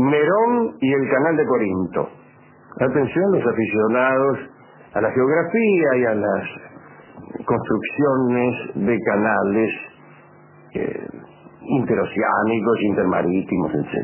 Nerón y el Canal de Corinto. Atención los aficionados a la geografía y a las construcciones de canales interoceánicos, intermarítimos, etc.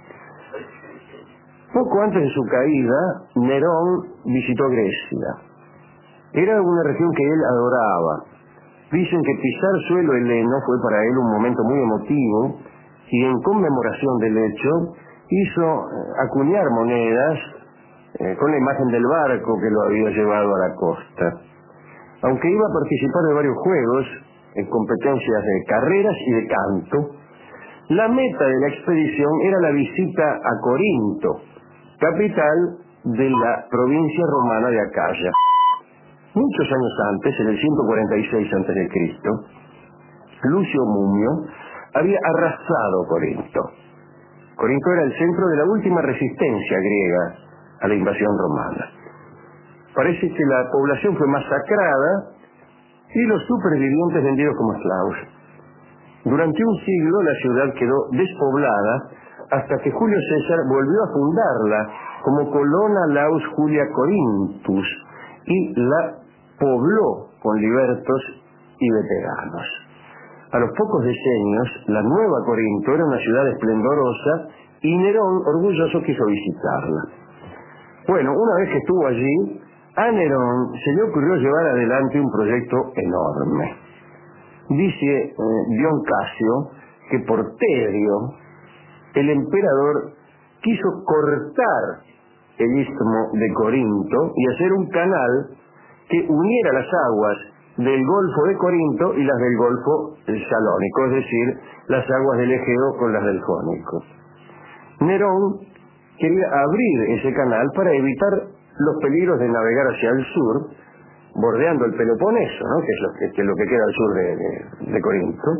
Poco antes de su caída, Nerón visitó Grecia. Era una región que él adoraba. Dicen que pisar suelo heleno fue para él un momento muy emotivo y en conmemoración del hecho hizo acuñar monedas con la imagen del barco que lo había llevado a la costa. Aunque iba a participar de varios juegos, en competencias de carreras y de canto, la meta de la expedición era la visita a Corinto, capital de la provincia romana de Acaya. Muchos años antes, en el 146 a.C., Lucio Mumio había arrasado Corinto. Corinto era el centro de la última resistencia griega a la invasión romana. Parece que la población fue masacrada y los supervivientes vendidos como esclavos. Durante un siglo la ciudad quedó despoblada hasta que Julio César volvió a fundarla como Colonna Laus Julia Corinthus y la pobló con libertos y veteranos. A los pocos decenios, la nueva Corinto era una ciudad esplendorosa y Nerón, orgulloso, quiso visitarla. Bueno, una vez que estuvo allí, a Nerón se le ocurrió llevar adelante un proyecto enorme. Dice Dion Casio que por tedio el emperador quiso cortar el istmo de Corinto y hacer un canal que uniera las aguas del Golfo de Corinto y las del Golfo Salónico, es decir, las aguas del Egeo con las del Jónico. Nerón quería abrir ese canal para evitar los peligros de navegar hacia el sur, bordeando el Peloponeso, ¿no? que es lo que queda al sur de Corinto,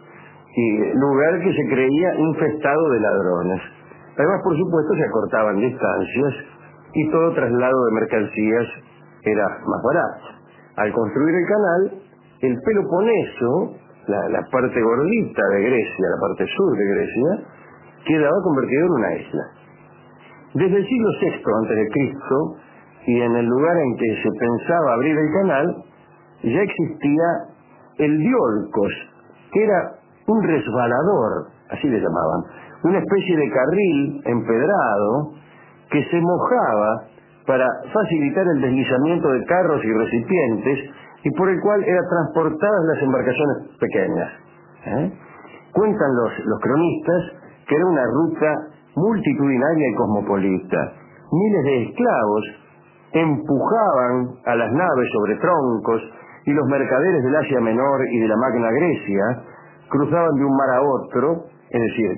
y lugar que se creía infestado de ladrones. Además, por supuesto, se acortaban distancias y todo traslado de mercancías era más barato. Al construir el canal, el Peloponeso, la parte gordita de Grecia, la parte sur de Grecia, quedaba convertido en una isla. Desde el siglo VI a.C., y en el lugar en que se pensaba abrir el canal, ya existía el diolcos, que era un resbalador, así le llamaban, una especie de carril empedrado que se mojaba para facilitar el deslizamiento de carros y recipientes y por el cual eran transportadas las embarcaciones pequeñas. Cuentan los cronistas que era una ruta multitudinaria y cosmopolita. Miles de esclavos empujaban a las naves sobre troncos y los mercaderes del Asia Menor y de la Magna Grecia cruzaban de un mar a otro, es decir,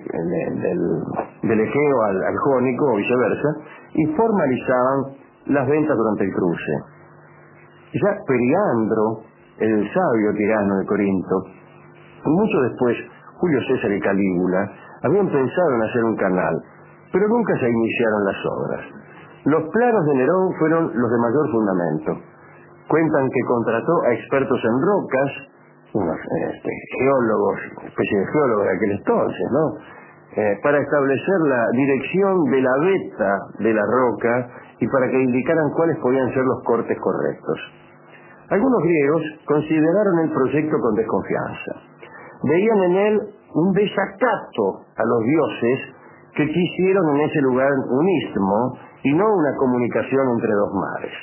del Egeo al Jónico o viceversa, y formalizaban las ventas durante el cruce. Ya Periandro, el sabio tirano de Corinto, y mucho después Julio César y Calígula, habían pensado en hacer un canal, pero nunca se iniciaron las obras. Los planos de Nerón fueron los de mayor fundamento. Cuentan que contrató a expertos en rocas, unos geólogos, especie de geólogos de aquel entonces, ¿no? Para establecer la dirección de la veta de la roca y para que indicaran cuáles podían ser los cortes correctos. Algunos griegos consideraron el proyecto con desconfianza. Veían en él un desacato a los dioses que quisieron en ese lugar un istmo y no una comunicación entre dos mares.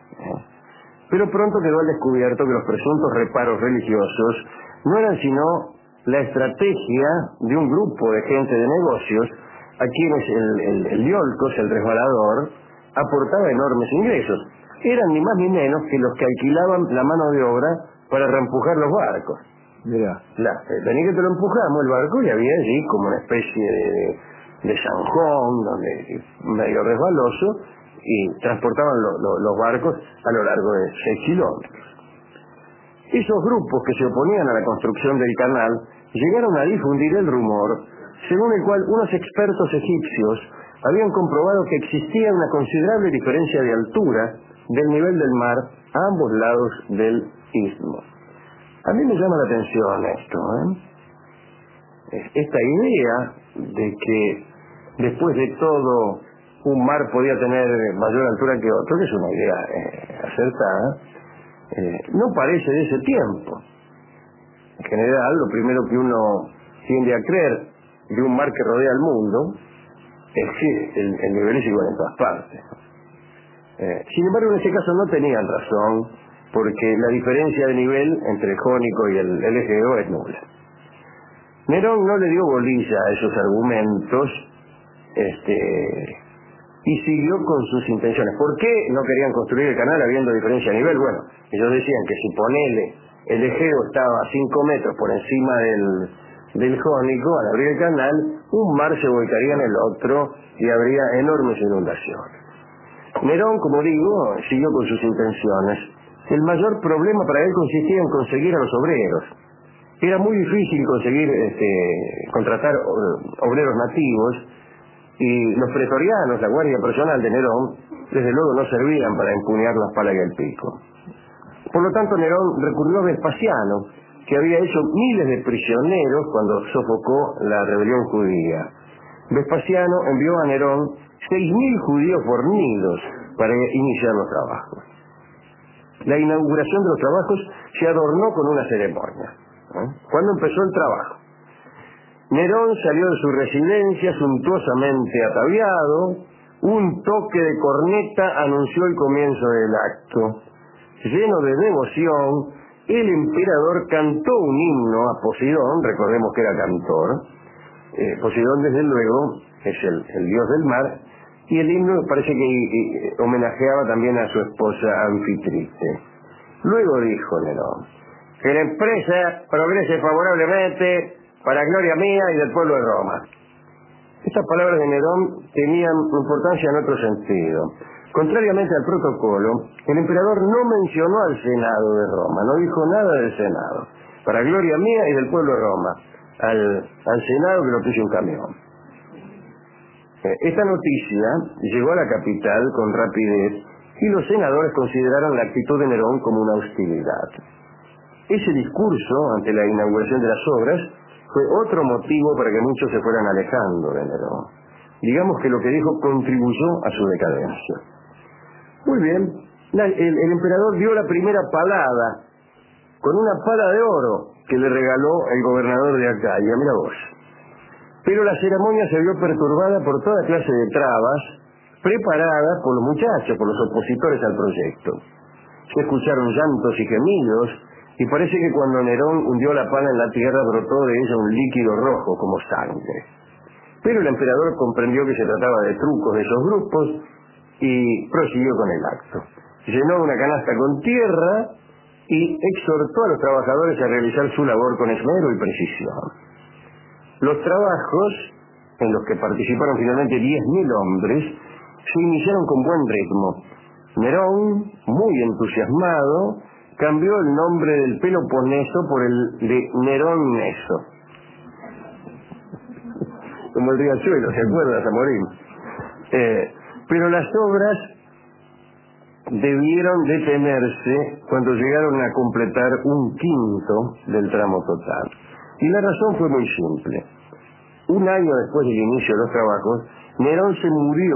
Pero pronto quedó al descubierto que los presuntos reparos religiosos no eran sino la estrategia de un grupo de gente de negocios a quienes el diolcos, el resbalador, aportaba enormes ingresos. Eran ni más ni menos que los que alquilaban la mano de obra para reempujar los barcos. Mira. Venía que te lo empujamos el barco y había allí como una especie de zanjón, donde medio resbaloso, y transportaban los barcos a lo largo de 6 kilómetros. Esos grupos que se oponían a la construcción del canal llegaron a difundir el rumor según el cual unos expertos egipcios habían comprobado que existía una considerable diferencia de altura del nivel del mar a ambos lados del istmo. A mí me llama la atención esto, esta idea de que después de todo, un mar podía tener mayor altura que otro, que es una idea acertada, no parece de ese tiempo. En general, lo primero que uno tiende a creer de un mar que rodea el mundo es que el nivel es igual en todas partes. Sin embargo, en este caso no tenían razón, porque la diferencia de nivel entre el Jónico y el Egeo es nula. Nerón no le dio bolilla a esos argumentos y siguió con sus intenciones. ¿Por qué no querían construir el canal habiendo diferencia de nivel? Bueno, ellos decían que si ponele el Egeo estaba a 5 metros por encima del Jónico, al abrir el canal, un mar se volcaría en el otro y habría enormes inundaciones. Nerón, como digo, siguió con sus intenciones. El mayor problema para él consistía en conseguir a los obreros. Era muy difícil conseguir contratar obreros nativos, y los pretorianos, la guardia personal de Nerón, desde luego no servían para empuñar la espada y el pico. Por lo tanto, Nerón recurrió a Vespasiano, que había hecho miles de prisioneros cuando sofocó la rebelión judía. Vespasiano envió a Nerón 6.000 judíos fornidos para iniciar los trabajos. La inauguración de los trabajos se adornó con una ceremonia. ¿Cuándo empezó el trabajo? Nerón salió de su residencia suntuosamente ataviado. Un toque de corneta anunció el comienzo del acto. Lleno de devoción, el emperador cantó un himno a Poseidón, recordemos que era cantor. Poseidón, desde luego, es el dios del mar, y el himno parece que homenajeaba también a su esposa Anfitrite. Luego dijo Nerón: que la empresa progrese favorablemente para gloria mía y del pueblo de Roma. Estas palabras de Nerón tenían importancia en otro sentido. Contrariamente al protocolo, el emperador no mencionó al Senado de Roma, no dijo nada del Senado. Para gloria mía y del pueblo de Roma. Al Senado que lo puso un camión. Esta noticia llegó a la capital con rapidez y los senadores consideraron la actitud de Nerón como una hostilidad. Ese discurso ante la inauguración de las obras fue otro motivo para que muchos se fueran alejando de Nerón. Digamos que lo que dijo contribuyó a su decadencia. Muy bien, el emperador dio la primera palada con una pala de oro que le regaló el gobernador de Acaya, mira vos. Pero la ceremonia se vio perturbada por toda clase de trabas preparadas por los muchachos, por los opositores al proyecto. Se escucharon llantos y gemidos, y parece que cuando Nerón hundió la pala en la tierra brotó de ella un líquido rojo como sangre. Pero el emperador comprendió que se trataba de trucos de esos grupos y prosiguió con el acto. Llenó una canasta con tierra y exhortó a los trabajadores a realizar su labor con esmero y precisión. Los trabajos, en los que participaron finalmente 10.000 hombres, se iniciaron con buen ritmo. Nerón, muy entusiasmado, cambió el nombre del Peloponeso por el de Nerón Neso. Como el riachuelo, ¿se acuerda, Zamorín? Pero las obras debieron detenerse cuando llegaron a completar 1/5 del tramo total. Y la razón fue muy simple. Un año después del inicio de los trabajos, Nerón se murió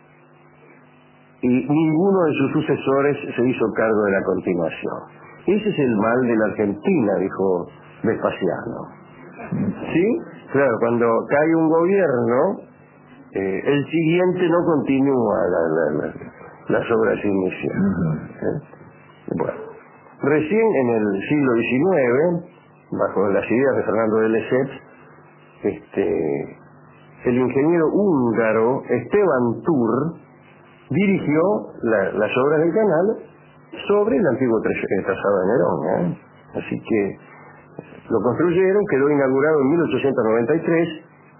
y ninguno de sus sucesores se hizo cargo de la continuación. Ese es el mal de la Argentina, dijo Vespasiano. ¿Sí? Claro, cuando cae un gobierno, el siguiente no continúa las obras iniciales. Bueno, recién en el siglo XIX, bajo las ideas de Fernando de Lesseps, el ingeniero húngaro Esteban Tur dirigió las obras del canal sobre el antiguo trazado de Nerón. Así que lo construyeron, quedó inaugurado en 1893,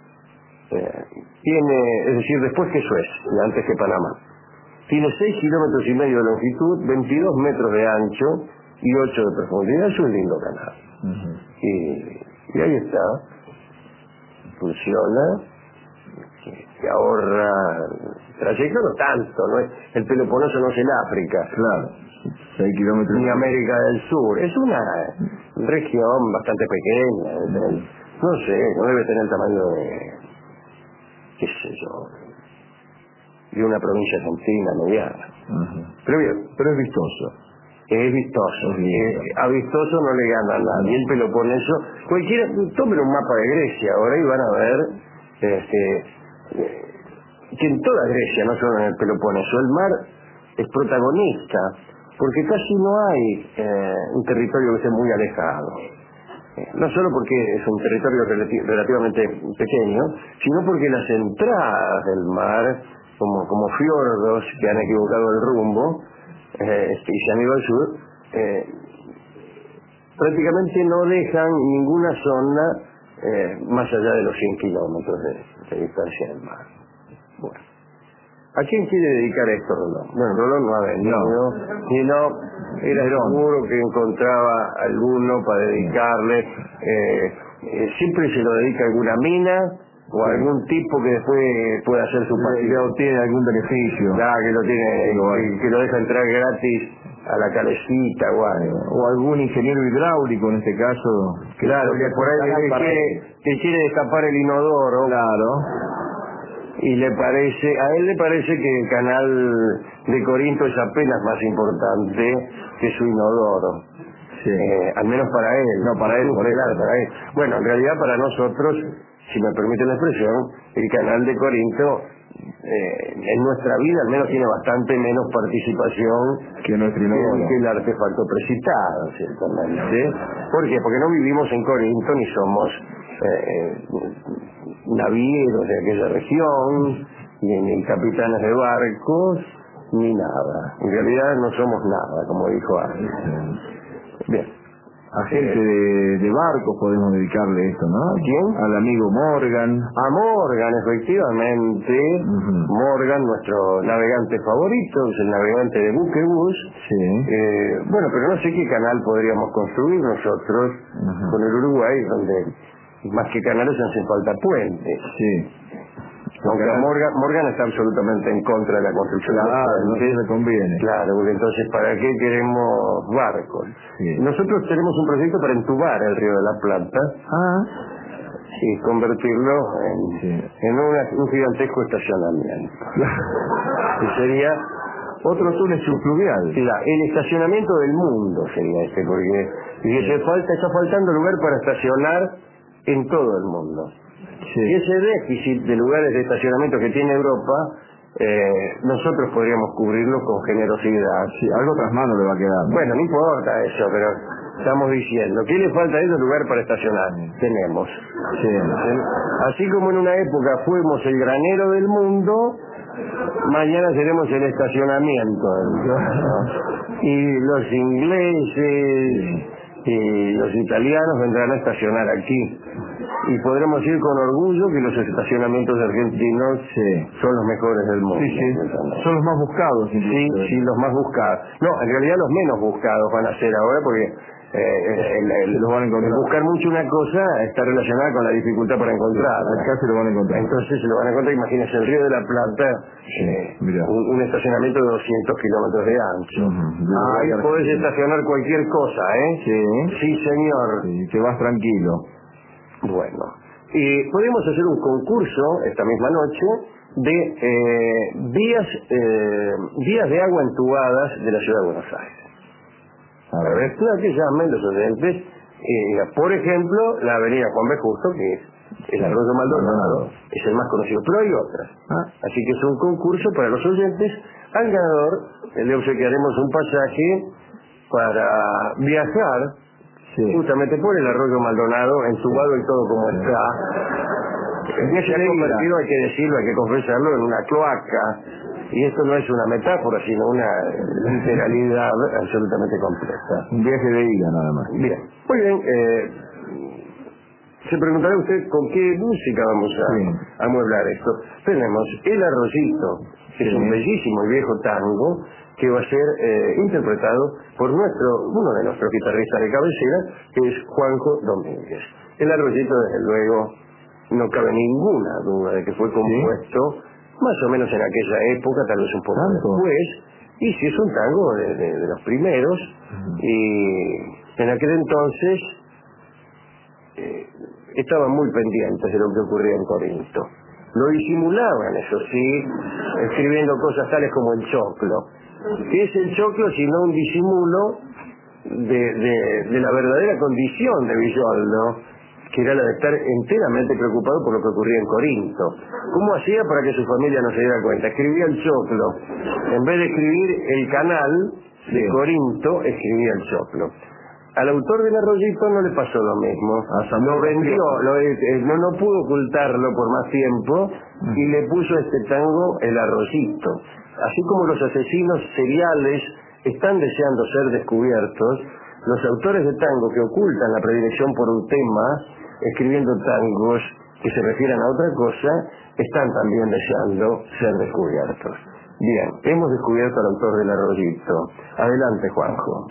es decir, después que Suez, y antes que Panamá. Tiene 6,5 kilómetros de longitud, 22 metros de ancho y 8 de profundidad. Es un lindo canal. Y ahí está, funciona, que ahorra trayecto, no tanto, ¿no? El Peloponeso no es el África, claro, 6 kilómetros, ni América del Sur, es una región bastante pequeña, no sé, no debe tener el tamaño qué sé yo, de una provincia argentina mediana. Pero bien, Pero es vistoso. es vistoso. Es lindo. A vistoso no le gana a nadie. El Peloponeso, cualquiera, tomen un mapa de Grecia ahora y van a ver que en toda Grecia, no solo en el Peloponeso, el mar es protagonista, porque casi no hay un territorio que esté muy alejado. No solo porque es un territorio relativamente pequeño, sino porque las entradas del mar, como fiordos que han equivocado el rumbo y se han ido al sur, prácticamente no dejan ninguna zona más allá de los 100 kilómetros de distancia del mar. Bueno, ¿a quién quiere dedicar esto, Rolón? Bueno, Rolón no ha venido, sino era seguro que encontraba alguno para dedicarle. Siempre se lo dedica a alguna mina o a algún tipo que después pueda hacer su partida. O tiene algún beneficio. Claro, que lo tiene, que lo deja entrar gratis a la calecita o algo. O algún ingeniero hidráulico, en este caso. Claro, que por ahí que quiere destapar el inodoro. Claro. Y a él le parece que el canal de Corinto es apenas más importante que su inodoro. Sí. Al menos para él. No, para él, claro, para él. Bueno, en realidad para nosotros, si me permiten la expresión, el canal de Corinto en nuestra vida al menos tiene bastante menos participación que nuestro inodoro. que el artefacto precitado, ciertamente. ¿Por qué? Porque no vivimos en Corinto ni somos navieros de aquella región, ni capitanes de barcos, ni nada. En realidad no somos nada, como dijo alguien. Bien. A gente de barcos podemos dedicarle esto, ¿no? ¿A quién? Al amigo Morgan. A Morgan, efectivamente. Morgan, nuestro navegante favorito, es el navegante de buquebús. Sí. Bueno, pero no sé qué canal podríamos construir nosotros con el Uruguay, donde más que canales hacen falta puentes. Sí. Aunque Morgan está absolutamente en contra de la construcción de puentes. No le conviene. Claro, porque entonces ¿para qué queremos barcos? Sí. Nosotros tenemos un proyecto para entubar el Río de la Plata y convertirlo en un gigantesco estacionamiento. Que sería otro túnel subfluvial. El estacionamiento del mundo sería porque está faltando lugar para estacionar en todo el mundo. Sí. Y ese déficit de lugares de estacionamiento que tiene Europa, nosotros podríamos cubrirlo con generosidad. Sí, algo tras mano le va a quedar. Bueno, no importa eso, pero estamos diciendo, ¿qué le falta a ellos? Lugar para estacionar. Tenemos. Sí. Así como en una época fuimos el granero del mundo, mañana seremos el estacionamiento del mundo. Y los ingleses y los italianos vendrán a estacionar aquí. Y podremos decir con orgullo que los estacionamientos argentinos son los mejores del mundo. Sí. Son los más buscados. Sí, los más buscados. No, en realidad los menos buscados van a ser ahora porque los van a encontrar. buscar mucho una cosa está relacionada con la dificultad para encontrarla. Acá se lo van a encontrar. Entonces se lo van a encontrar. Imagínense el Río de la Plata, un estacionamiento de 200 kilómetros de ancho. Ahí podés estacionar cualquier cosa, ¿eh? Sí, señor. Sí, te vas tranquilo. Bueno, podemos hacer un concurso esta misma noche de vías de agua entubadas de la ciudad de Buenos Aires. A ver, que llamen los oyentes. Por ejemplo, la avenida Juan B. Justo, que es el Arroyo Maldonado, es el más conocido, pero hay otras. Así que es un concurso para los oyentes. Al ganador le obsequiaremos un pasaje para viajar justamente por el Arroyo Maldonado, entubado y todo como está. Se ha convertido, hay que decirlo, hay que confesarlo, en una cloaca. Y esto no es una metáfora, sino una literalidad absolutamente completa. Un viaje de ida nada más. Bien, muy bien. Se preguntará usted con qué música vamos a amueblar esto. Tenemos El Arroyito, que es un bellísimo y viejo tango, que va a ser interpretado por uno de nuestros guitarristas de cabecera, que es Juanjo Domínguez. El Arroyito, desde luego, no cabe ninguna duda de que fue compuesto más o menos en aquella época, tal vez un poco después, y sí es un tango de los primeros, y en aquel entonces estaban muy pendientes de lo que ocurría en Corinto. Lo disimulaban, eso sí, escribiendo cosas tales como el choclo. ¿Qué es el choclo sino un disimulo de la verdadera condición de Villoldo, que era la de estar enteramente preocupado por lo que ocurría en Corinto? ¿Cómo hacía para que su familia no se diera cuenta? Escribía el choclo. En vez de escribir el canal de Corinto, escribía el choclo. Al autor del Arroyito no le pasó lo mismo. Lo vendió, no pudo ocultarlo por más tiempo y le puso a este tango El Arroyito. Así como los asesinos seriales están deseando ser descubiertos, los autores de tango que ocultan la predilección por un tema, escribiendo tangos que se refieran a otra cosa, están también deseando ser descubiertos. Bien, hemos descubierto al autor del Arroyito. Adelante, Juanjo.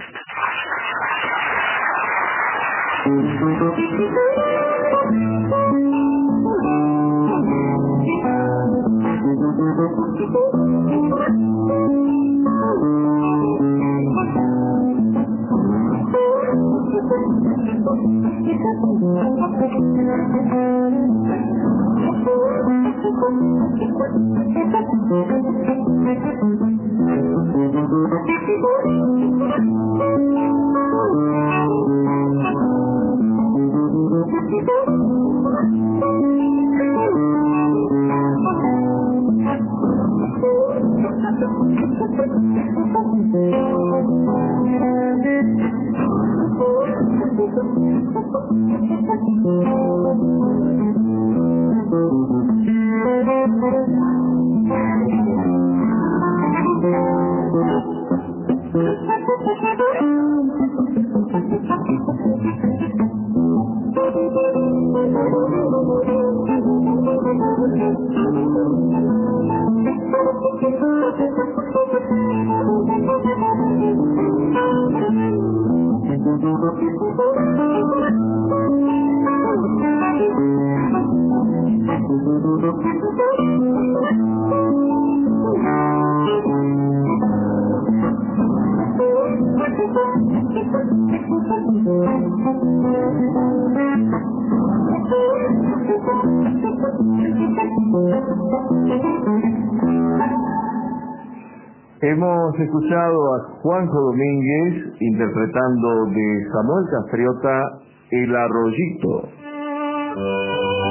Hemos escuchado a Juanjo Domínguez interpretando de Samuel Castriota El Arroyito.